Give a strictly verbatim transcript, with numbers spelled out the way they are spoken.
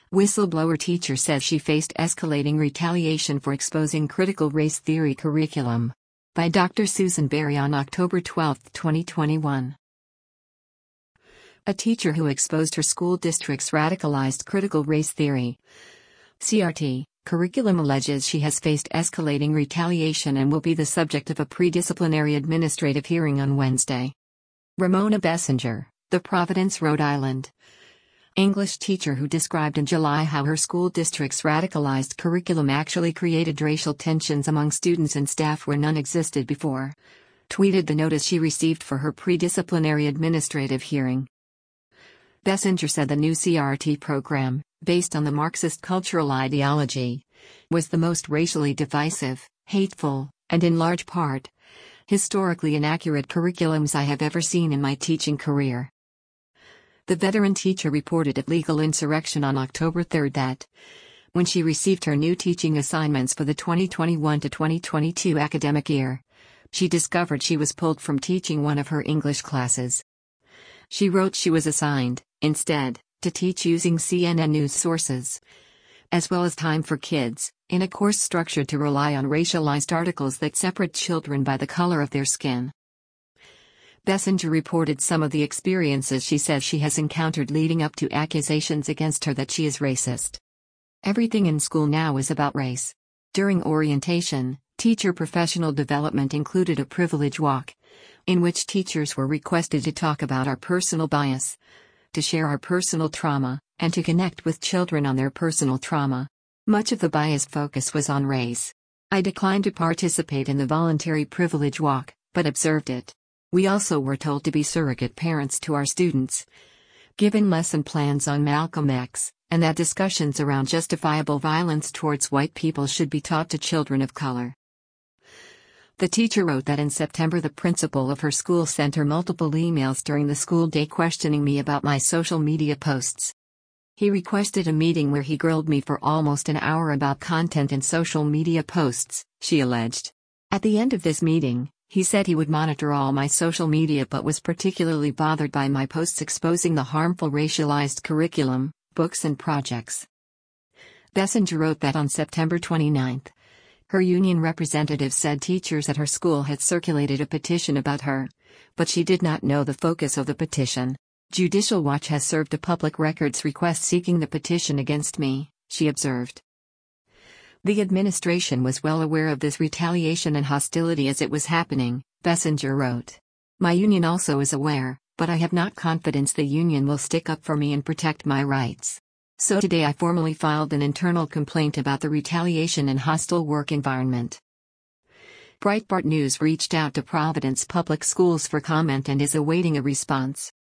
Whistleblower teacher says she faced escalating retaliation for exposing critical race theory curriculum. By Doctor Susan Berry on October twelfth, twenty twenty-one. A teacher who exposed her school district's radicalized critical race theory C R T curriculum alleges she has faced escalating retaliation and will be the subject of a pre-disciplinary administrative hearing on Wednesday. Ramona Bessinger, the Providence, Rhode Island English teacher who described in July how her school district's radicalized curriculum actually created racial tensions among students and staff where none existed before, tweeted the notice she received for her pre-disciplinary administrative hearing. Bessinger said the new C R T program, based on the Marxist cultural ideology, was the most racially divisive, hateful, and in large part, historically inaccurate curriculums I have ever seen in my teaching career. The veteran teacher reported at Legal Insurrection on October third that, when she received her new teaching assignments for the twenty twenty-one to twenty twenty-two academic year, she discovered she was pulled from teaching one of her English classes. She wrote she was assigned, instead, to teach using C N N news sources, as well as Time for Kids, in a course structured to rely on racialized articles that separate children by the color of their skin. Bessinger reported some of the experiences she says she has encountered leading up to accusations against her that she is racist. Everything in school now is about race. During orientation, teacher professional development included a privilege walk, in which teachers were requested to talk about our personal bias, to share our personal trauma, and to connect with children on their personal trauma. Much of the bias focus was on race. I declined to participate in the voluntary privilege walk, but observed it. We also were told to be surrogate parents to our students, given lesson plans on Malcolm X, and that discussions around justifiable violence towards white people should be taught to children of color. The teacher wrote that in September the principal of her school sent her multiple emails during the school day questioning me about my social media posts. He requested a meeting where he grilled me for almost an hour about content in social media posts, she alleged. At the end of this meeting, he said he would monitor all my social media but was particularly bothered by my posts exposing the harmful racialized curriculum, books and projects. Bessinger wrote that on September twenty-ninth, her union representative said teachers at her school had circulated a petition about her, but she did not know the focus of the petition. Judicial Watch has served a public records request seeking the petition against me, she observed. The administration was well aware of this retaliation and hostility as it was happening, Bessinger wrote. My union also is aware, but I have not confidence the union will stick up for me and protect my rights. So today I formally filed an internal complaint about the retaliation and hostile work environment. Breitbart News reached out to Providence Public Schools for comment and is awaiting a response.